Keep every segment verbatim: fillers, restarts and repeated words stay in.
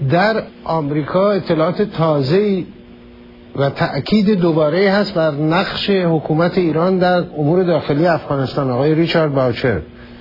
در آمریکا اطلاعات تازه‌ای و تأکید دوباره هست بر نقش حکومت ایران در امور داخلی افغانستان. آقای ریچارد باوچر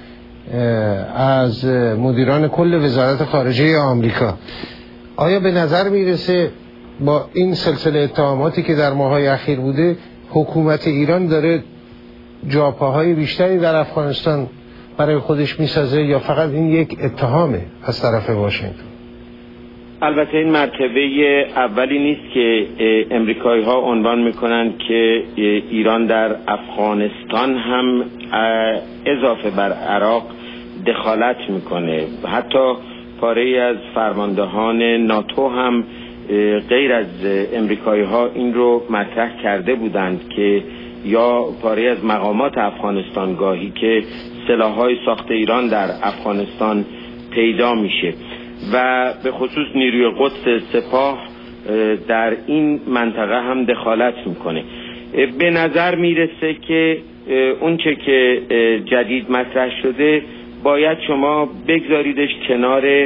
از مدیران کل وزارت خارجه آمریکا، آیا به نظر میرسه با این سلسله اتهاماتی که در ماهای اخیر بوده حکومت ایران داره جاپاهای بیشتری در افغانستان برای خودش میسازه یا فقط این یک اتهامه از طرف واشنگتن؟ البته این مرتبه اولی نیست که امریکایی ها عنوان میکنند که ایران در افغانستان هم اضافه بر عراق دخالت میکنه. حتی پاره از فرماندهان ناتو هم غیر از امریکایی ها این رو مطرح کرده بودند که یا پاره از مقامات افغانستان گاهی که سلاح‌های ساخت ایران در افغانستان پیدا میشه و به خصوص نیروی قدس سپاه در این منطقه هم دخالت میکنه. به نظر میرسه که اون چه که جدید مطرح شده باید شما بگذاریدش کنار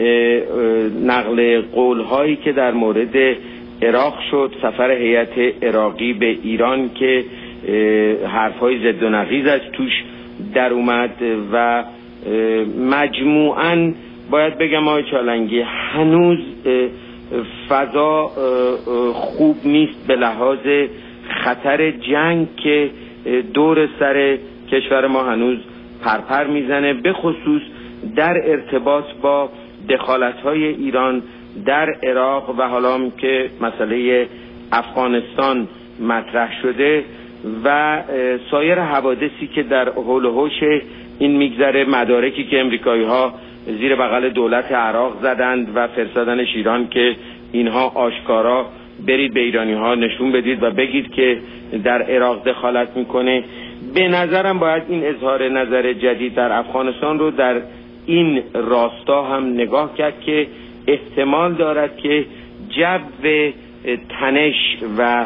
نقل قولهایی که در مورد عراق شد، سفر هیئت عراقی به ایران که حرفهای ضد و نقیض از توش در اومد و مجموعاً باید بگم آقای چالنگی هنوز فضا خوب نیست به لحاظ خطر جنگ که دور سر کشور ما هنوز پرپر میزنه، به خصوص در ارتباط با دخالت‌های ایران در عراق و حالا که مسئله افغانستان مطرح شده و سایر حوادثی که در حول و حوش این میگذره، مدارکی که امریکایی ها زیر بغل دولت عراق زدند و فرستادنش ایران که اینها آشکارا برید به ایرانی ها نشون بدید و بگید که در عراق دخالت میکنه. به نظرم باید این اظهار نظر جدید در افغانستان رو در این راستا هم نگاه کرد که احتمال دارد که جو تنش و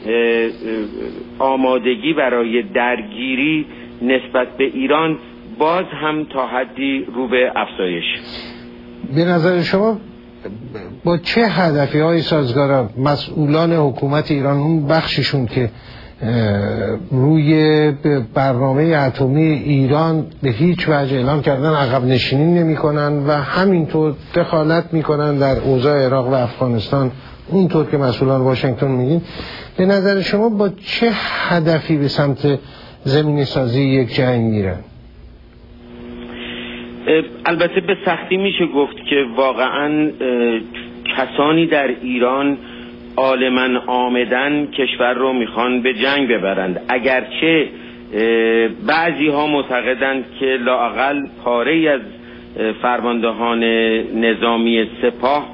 آمادگی برای درگیری نسبت به ایران باز هم تا حدی رو به افزایش. به نظر شما با چه هدفی های سازگار مسئولان حکومت ایران، اون بخششون که روی برنامه اتمی ایران به هیچ وجه اعلام کردن عقب نشینی نمی کنن و همینطور دخالت می کنن در اوضاع عراق و افغانستان اونطور که مسئولان واشنگتن میگین، به نظر شما با چه هدفی به سمت زمینی سازی یک جنگ میرن؟ البته به سختی میشه گفت که واقعا کسانی در ایران عالماً آمدن کشور رو میخوان به جنگ ببرند، اگرچه بعضی ها معتقدند که لااقل پاره‌ای از فرماندهان نظامی سپاه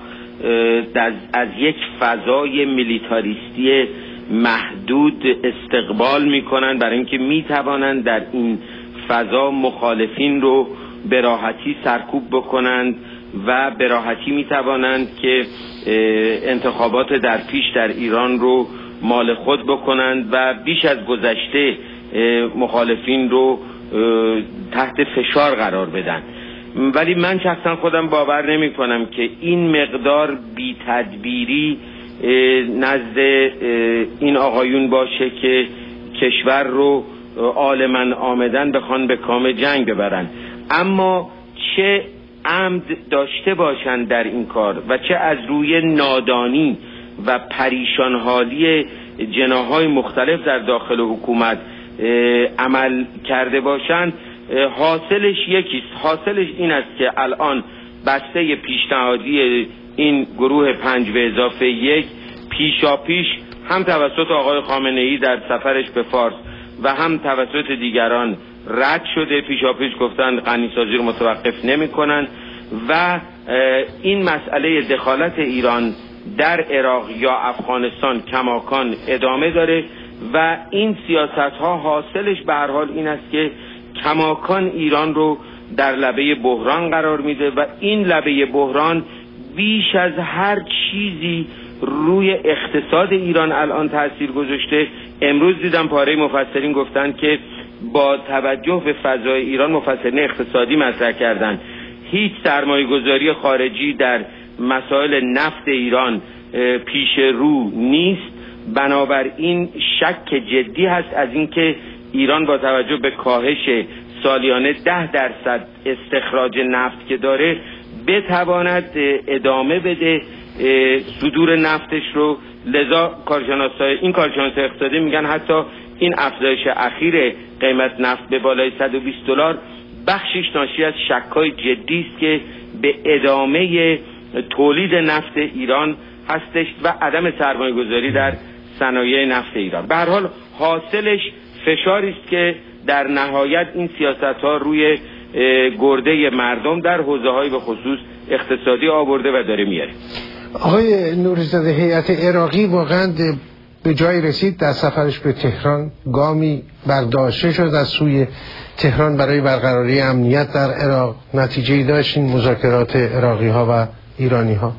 از یک فضای میلیتاریستی محدود استقبال میکنند برای اینکه میتوانند در این فضا مخالفین رو به راحتی سرکوب بکنند و به راحتی میتوانند که انتخابات در پیش در ایران رو مال خود بکنند و بیش از گذشته مخالفین رو تحت فشار قرار بدن. ولی من شخصا خودم باور نمی کنم که این مقدار بی تدبیری نزد این آقایون باشه که کشور رو عالماً آمدن بخوان به کام جنگ ببرن. اما چه عمد داشته باشند در این کار و چه از روی نادانی و پریشان حالی جناح‌های مختلف در داخل حکومت عمل کرده باشند، حاصلش یکیست. حاصلش این است که الان بسته پیشنهادی این گروه پنج به اضافه یک پیشا پیش هم توسط آقای خامنه‌ای در سفرش به فارس و هم توسط دیگران رد شده. پیشا پیش گفتن غنیسازی رو متوقف نمی کنن و این مسئله دخالت ایران در عراق یا افغانستان کماکان ادامه داره و این سیاست ها حاصلش به هر حال این است که کماکان ایران رو در لبه بحران قرار میده و این لبه بحران بیش از هر چیزی روی اقتصاد ایران الان تأثیر گذاشته. امروز دیدم پاره مفسرین گفتن که با توجه به فضای ایران، مفسرین اقتصادی مطرح کردن، هیچ سرمایه گذاری خارجی در مسائل نفت ایران پیش رو نیست. بنابراین شک جدی هست از اینکه ایران با توجه به کاهش سالیانه ده درصد استخراج نفت که داره بتواند ادامه بده صدور نفتش رو. لذا کارشناسای این کارشناسای اقتصادی میگن حتی این افزایش اخیر قیمت نفت به بالای صد و بیست دلار بخشش ناشی از شک‌های جدی است که به ادامه تولید نفت ایران هستش و عدم سرمایه‌گذاری در صنایع نفت ایران. به هر حال حاصلش فشاری است که در نهایت این سیاست‌ها روی گرده مردم در حوزه‌های به خصوص اقتصادی آورده و داره میاره. آقای نوری‌زاده، هیئت عراقی واقعا به جای رسید در سفرش به تهران گامی برداشته شد از سوی تهران برای برقراری امنیت در عراق. نتیجه‌ای داشت این مذاکرات عراقی‌ها و ایرانی‌ها؟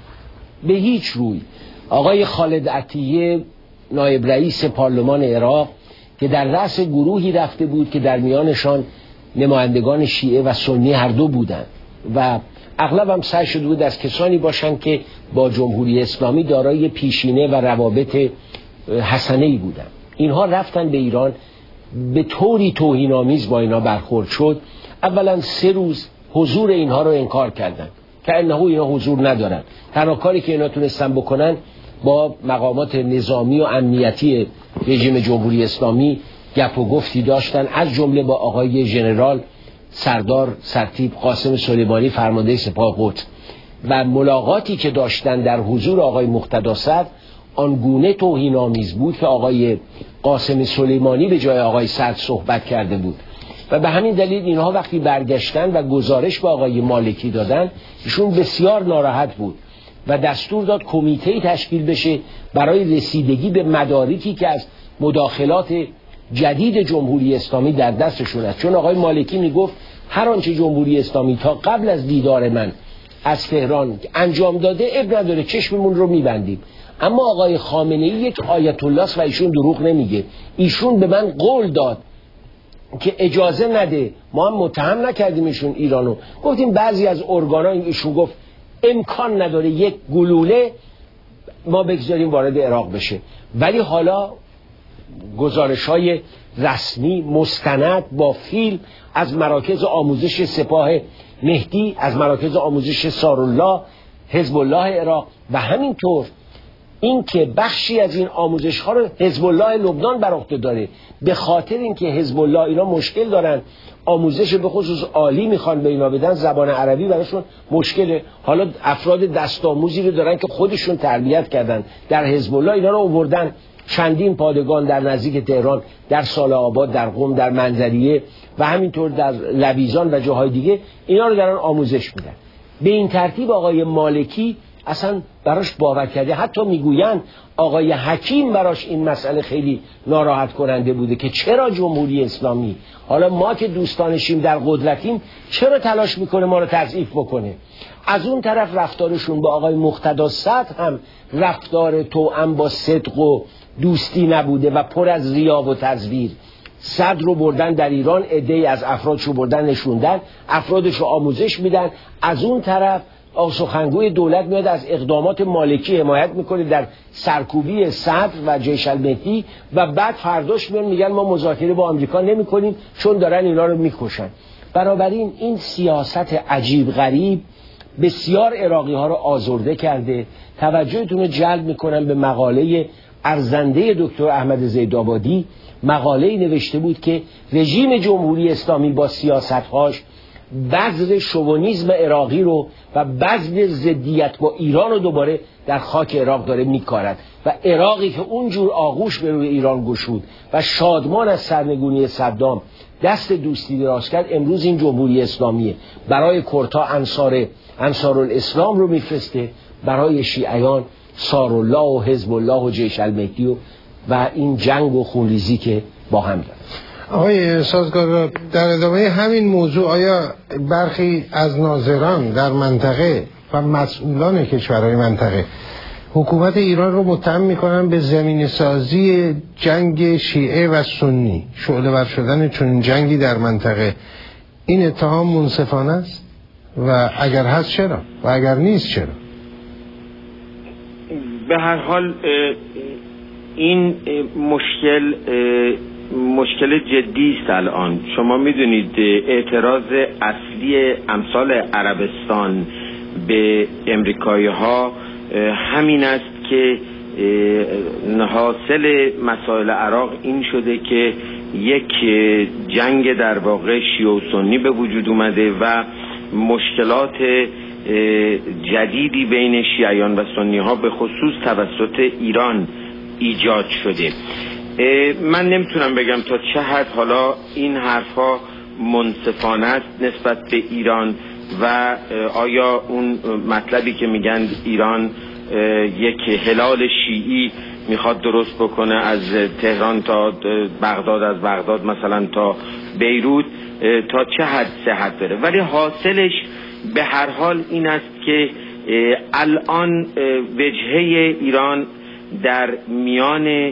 به هیچ روی. آقای خالد عطیه نایب رئیس پارلمان عراق که در رأس گروهی رفته بود که در میانشان نمایندگان شیعه و سنی هر دو بودند و اغلب هم سعی شده بود از کسانی باشند که با جمهوری اسلامی دارای پیشینه و روابط حسنه‌ای بودند. اینها رفتن به ایران، به طوری توهین‌آمیز با اینا برخورد شد. اولا سه روز حضور اینها رو انکار کردند که انه اینا حضور ندارن. تنها کاری که اینا تونستن بکنن با مقامات نظامی و امنیتی رژیم جمهوری اسلامی گپ و گفتی داشتن، از جمله با آقای ژنرال سردار سرتیپ قاسم سلیمانی فرمانده سپاه قدس، و ملاقاتی که داشتن در حضور آقای مقتدی صدر آنگونه توهین‌آمیز بود که آقای قاسم سلیمانی به جای آقای صدر صحبت کرده بود و به همین دلیل اینها وقتی برگشتن و گزارش به آقای مالکی دادن ایشون بسیار ناراحت بود و دستور داد کمیته‌ای تشکیل بشه برای رسیدگی به مدارکی که از مداخلات جدید جمهوری اسلامی در دستشون است. چون آقای مالکی میگفت هر آنچه جمهوری اسلامی تا قبل از دیدار من از تهران انجام داده اب نداره، چشممون رو میبندیم. اما آقای خامنه‌ای یک آیت الله است و ایشون دروغ نمیگه. ایشون به من قول داد که اجازه نده، ما هم متهم نکردیم ایشون ایرانو، گفتیم بعضی از ارگانا، ایشون گفت امکان نداره یک گلوله ما بگذاریم وارد عراق بشه. ولی حالا گزارش‌های رسمی مستند با فیلم از مراکز آموزش سپاه مهدی، از مراکز آموزش سارالله حزب الله عراق و همینطور این که بخشی از این آموزش ها رو حزب الله لبنان بر عهده داره، به خاطر اینکه حزب الله اینا مشکل دارن، آموزش به خصوص عالی میخوان به اینا بدن، زبان عربی براشون مشکله. حالا افراد دستآموزی رو دارن که خودشون تربیت کردن در حزب الله، اینا رو آوردن چندین پادگان در نزدیک تهران، در سال آباد، در قم، در منظریه و همینطور در لویزان و جاهای دیگه اینا رو دارن آموزش میدن. به این ترتیب آقای مالکی اصلا براش باور کرده. حتی میگویند آقای حکیم براش این مسئله خیلی ناراحت کننده بوده که چرا جمهوری اسلامی، حالا ما که دوستانشیم در قدرتیم، چرا تلاش میکنه ما رو تضعیف بکنه. از اون طرف رفتارشون با آقای مقتدی صدر هم رفتار توأم با صدق و دوستی نبوده و پر از ریا و تزویر. صدر رو بردن در ایران، عده‌ای از افرادشو بردن نشوندن، افرادشو آموزش میدن. از اون طرف سخنگوی دولت میاد از اقدامات مالکی حمایت میکنه در سرکوبی صدر و جیش المهدی و بعد فرداش میان میگن ما مذاکره با آمریکا نمیکنیم چون دارن اینا رو میکشن. بنابراین این سیاست عجیب غریب بسیار عراقی ها رو آزرده کرده. توجهتون رو جلب میکنم به مقاله ارزنده دکتر احمد زیدآبادی. مقاله‌ای نوشته بود که رژیم جمهوری اسلامی با سیاست‌هاش بذر شوونیسم عراقی رو و بذر ضدیت با ایران رو دوباره در خاک عراق داره میکارد و عراقی که اونجور آغوش به روی ایران گشود و شادمان از سرنگونی صدام دست دوستی دراز کرد، امروز این جمهوری اسلامیه برای کردها انصار انصارالاسلام رو میفرسته، برای شیعیان سارالله و حزب الله و جیش المهدی و, و این جنگ و خونریزی که با هم دارن. آقای سازگار، در ادامه همین موضوع آیا برخی از ناظران در منطقه و مسئولان کشورهای منطقه حکومت ایران رو متهم میکنن به زمین سازی جنگ شیعه و سنی، شعله ور شدن چون جنگی در منطقه؟ این اتهام منصفانه است؟ و اگر هست چرا؟ و اگر نیست چرا؟ به هر حال این مشکل مشکل جدی است. الان شما میدونید اعتراض اصلی امثال عربستان به امریکایی ها همین است که حاصل مسائل عراق این شده که یک جنگ در واقع شیعه و سنی به وجود اومده و مشکلات جدیدی بین شیعیان و سنی ها به خصوص توسط ایران ایجاد شده. من نمیتونم بگم تا چه حد حالا این حرفا منصفانه است نسبت به ایران و آیا اون مطلبی که میگن ایران یک هلال شیعی میخواد درست بکنه از تهران تا بغداد، از بغداد مثلا تا بیروت، تا چه حد صحت داره. ولی حاصلش به هر حال این است که الان وجهه ایران در میان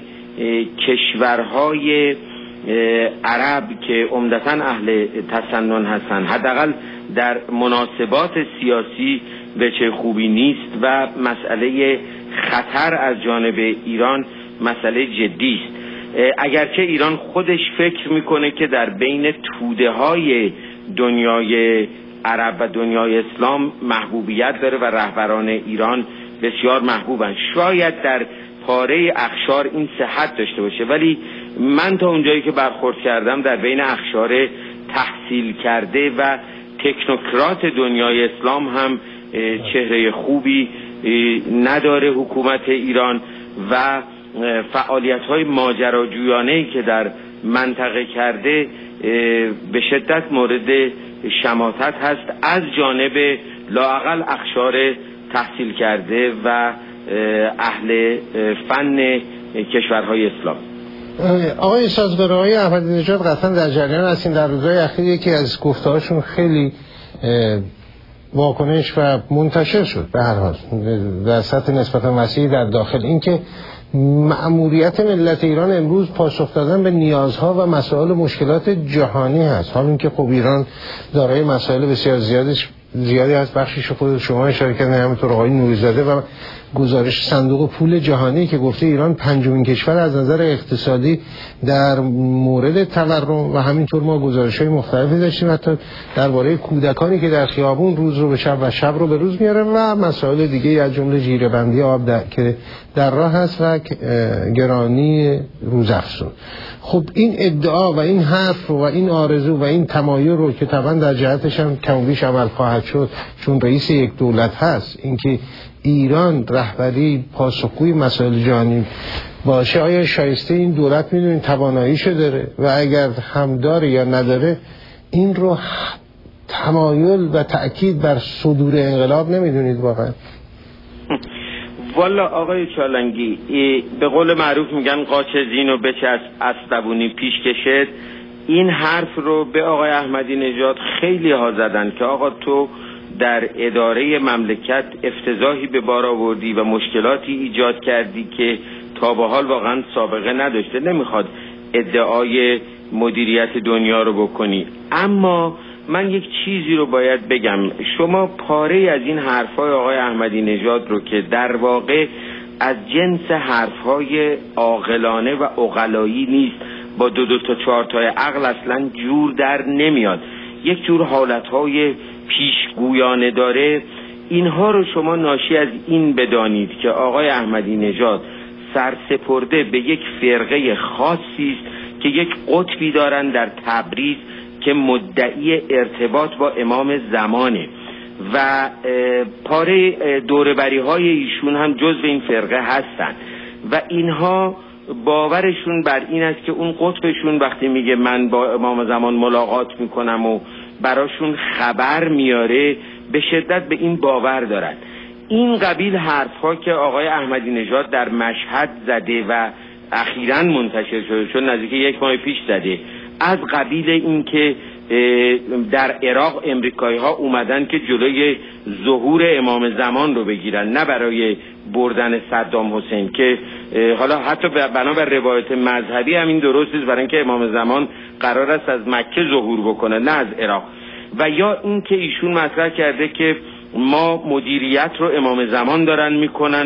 کشورهای عرب که عمدتاً اهل تسنن هستن، حداقل در مناسبات سیاسی وجه خوبی نیست و مسئله خطر از جانب ایران مسئله جدی است. اگرچه ایران خودش فکر میکنه که در بین توده های دنیای عرب و دنیای اسلام محبوبیت داره و رهبران ایران بسیار محبوبن، شاید در پاره اخشار این صحت داشته باشه، ولی من تا اونجایی که برخورد کردم در بین اخشار تحصیل کرده و تکنوکرات دنیای اسلام هم چهره خوبی نداره حکومت ایران و فعالیت‌های ماجراجویانه‌ای که در منطقه کرده به شدت مورد شماتت هست از جانب لااقل اخشار تحصیل کرده و اهل فن کشورهای اسلام. آقای سازگارهای احمدی نژاد قطعا در جریان هستیم. در روزهای اخیر یکی از گفته‌هاشون خیلی واکنش و منتشر شد به هر حال در سطح نسبتا وسیعی در داخل، اینکه مأموریت ملت ایران امروز پاسخ دادن به نیازها و مسائل مشکلات جهانی هست. حال اینکه خب ایران دارای مسائل بسیار زیادش زیادی از بخشش خود شما اشاره کردن، همینطور آقای نوری‌زاده و گزارش صندوق پول جهانی که گفته ایران پنجمین کشور از نظر اقتصادی در مورد تورم و همینطور ما گزارش‌های مختلفی داشتیم حتی درباره کودکانی که در خیابون روز رو به شب و شب رو به روز میارن و مسائل دیگه از جمله جیره‌بندی آب در... که در راه هست و گرانی روزافزون. خب این ادعا و این حرف رو و این آرزو و این تمایل رو که طبعا در جهتش هم کم و بیش عمل خواهد شد چون رئیس یک دولت هست، اینکه ایران رهبری پاسخگوی مسائل جهانی باشه، آیا شایسته این دولت میدونید تواناییشو داره و اگر هم داره یا نداره این رو تمایل و تأکید بر صدور انقلاب نمیدونید واقعا؟ والا آقای چالنگی به قول معروف میگن قاچ زینو بچسب اسبونی پیش کشد. این حرف رو به آقای احمدی نژاد خیلی ها زدن که آقا تو در اداره مملکت افتضاحی به بار آوردی و مشکلاتی ایجاد کردی که تا به حال واقعا سابقه نداشته، نمیخواد ادعای مدیریت دنیا رو بکنی. اما من یک چیزی رو باید بگم، شما پاره از این حرفای آقای احمدی نژاد رو که در واقع از جنس حرفای عاقلانه و عقلایی نیست، با دو دو تا چهار تای عقل اصلا جور در نمیاد، یک جور حالتهای پیشگویانه داره، اینها رو شما ناشی از این بدانید که آقای احمدی نژاد سرسپرده به یک فرقه خاصی است که یک قطبی دارن در تبریز که مدعی ارتباط با امام زمانه و پاره دوربری های ایشون هم جزو این فرقه هستن و اینها باورشون بر این است که اون قطبشون وقتی میگه من با امام زمان ملاقات میکنم و براشون خبر میاره به شدت به این باور دارن. این قبیل حرفها که آقای احمدی نژاد در مشهد زده و اخیراً منتشر شده، چون نزدیک یک ماه پیش زده، از قبیل این که در عراق امریکایی ها اومدن که جلوی ظهور امام زمان رو بگیرن، نه برای بردن صدام حسین که حالا حتی بنابر روایت مذهبی همین درست است، برای اینکه امام زمان قرار است از مکه ظهور بکنه نه از عراق. و یا این که ایشون مطرح کرده که ما مدیریت رو امام زمان دارن میکنن و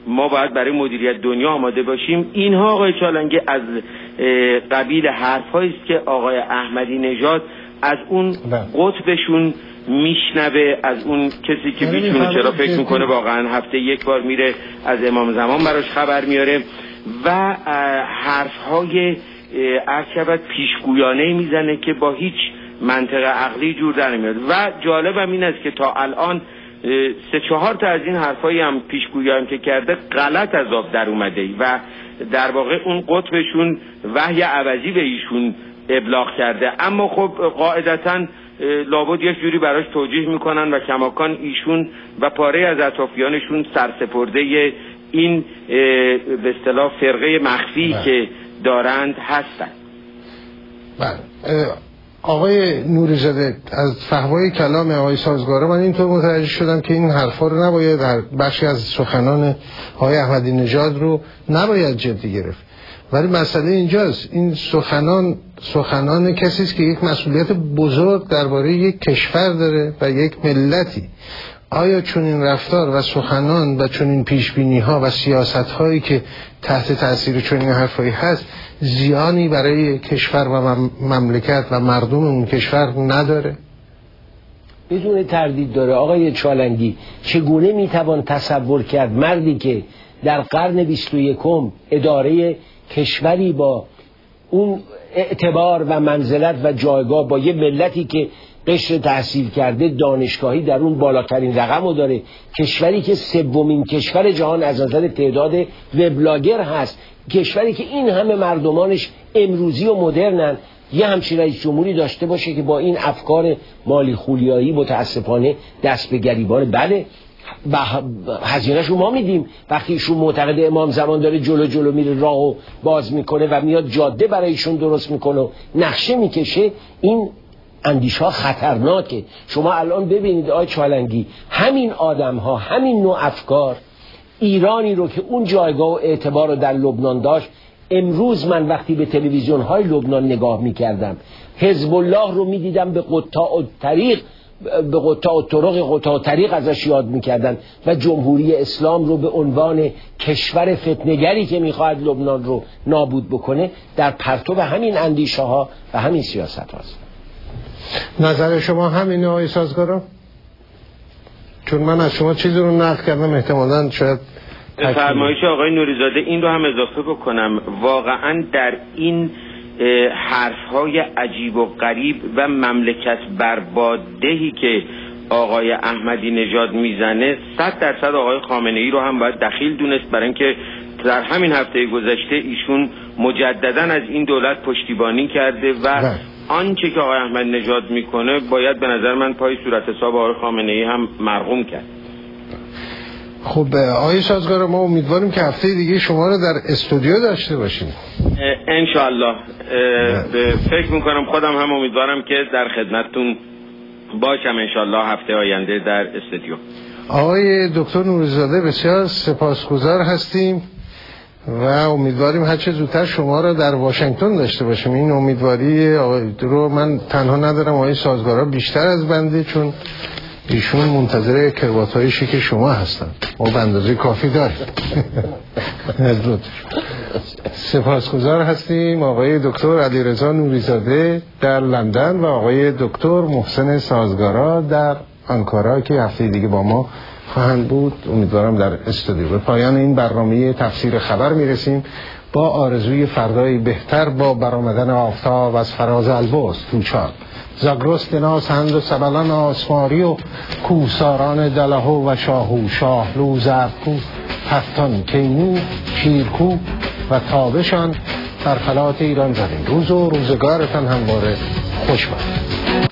ما باید برای مدیریت دنیا آماده باشیم. اینها آقای چالنگی از قبیل حرف‌هایی است که آقای احمدی نژاد از اون قطبشون میشنوه، از اون کسی که بیچونه چرا فکر میکنه واقعا هفته یک بار میره از امام زمان براش خبر میاره و حرف‌های عرض پیشگویانه میزنه که با هیچ منطق عقلی جور در نمیاد. و جالبم این است که تا الان سه چهار تا از این حرفایی هم پیشگویان که کرده غلط از آب در اومده و در واقع اون قطبشون وحی عوضی به ایشون ابلاغ کرده. اما خب قاعدتاً لابد یک جوری براش توجیه میکنن و کماکان ایشون و پاره از اطرافیانشون سرسپرده این به اصطلاح فرقه مخفی بله. که دارند هستند. بله. آقای نوری‌زاده، از فهوای کلام آقای سازگارا من اینطور متوجه شدم که این حرفا رو نباید، در بخشی از سخنان آقای احمدی نژاد رو نباید جدی گرفت. ولی مسئله اینجاست، این سخنان سخنان کسی است که یک مسئولیت بزرگ درباره یک کشور داره و یک ملتی. آیا چون این رفتار و سخنان و چون این پیشبینی ها و سیاست هایی که تحت تاثیر چون این حرفایی هست زیانی برای کشور و مملکت و مردم اون کشور نداره؟ بدون تردید داره. آقای چالنگی، چگونه میتوان تصور کرد مردی که در قرن بیست و یکم اداره کشوری با اون اعتبار و منزلت و جایگاه با یه ملتی که قشر تحصیل کرده دانشگاهی در اون بالاترین رقم رو داره، کشوری که سومین کشور جهان از نظر تعداد وبلاگر هست، کشوری که این همه مردمانش امروزی و مدرنن، یه همچین رئیس جمهوری داشته باشه که با این افکار مالی خولیایی متاسفانه دست به گریبان بله هزینه‌ش رو ما میدیم. وقتی ایشون معتقد امام زمان داره جلو جلو میره راهو باز میکنه و میاد جاده برایشون درست میکنه و نقشه میکشه، این اندیشه ها خطرناکه. شما الان ببینید آقای چالنگی، همین آدم ها، همین نوع افکار، ایرانی رو که اون جایگاه و اعتبار رو در لبنان داشت، امروز من وقتی به تلویزیون های لبنان نگاه میکردم حزب الله رو میدیدم به قطاع الطریق به قطاع الطرق قطاع الطریق ازش یاد میکردن و جمهوری اسلام رو به عنوان کشور فتنه‌گری که میخواد لبنان رو نابود بکنه در پرتو همین اندیشه ها و همین سیاست هاست. نظر شما همینه آقای سازگارا؟ چون من از شما چیزی رو نقل کردم احتمالاً شاید فرمایش آقای نوری‌زاده این رو هم اضافه بکنم. واقعاً در این حرف‌های عجیب و غریب و مملکت بربادهی که آقای احمدی نژاد میزنه صد درصد آقای خامنه‌ای رو هم باید دخیل دونست، برای اینکه در همین هفته گذشته ایشون مجدداً از این دولت پشتیبانی کرده و آنچه که آقای احمدی نژاد میکنه باید به نظر من پای صورت حساب آقای خامنه‌ای هم مرقوم کرد. خب آقای سازگارا، ما امیدواریم که هفته دیگه شما رو در استودیو داشته باشیم انشاءالله. فکر میکنم خودم هم امیدوارم که در خدمتتون باشم انشاءالله هفته آینده در استودیو. آقای دکتر نوری‌زاده بسیار سپاسگزار هستیم و امیدواریم هر چه زودتر شما رو در واشنگتن داشته باشیم. این امیدواری رو من تنها ندارم، آقای سازگارا بیشتر از بنده، چون ایشون منتظر کروات‌های شیک شما هستن. ما به اندازه کافی داریم. سپاسگزار هستیم آقای دکتر علیرضا نوری‌زاده در لندن و آقای دکتر محسن سازگارا در آنکارا که هفته دیگه با ما خواهند بود امیدوارم در استودیو. به پایان این برنامه تفسیر خبر میرسیم با آرزوی فردایی بهتر با برآمدن آفتاب از فراز البرز توچال زاگرس دناس هند و سبلان آسماری و کوساران دلهو و شاهو شاهلو زرکو هفتان کینو شیرکو و تابشان در فلات ایران زدین. روز و روزگارتان همواره خوش باد.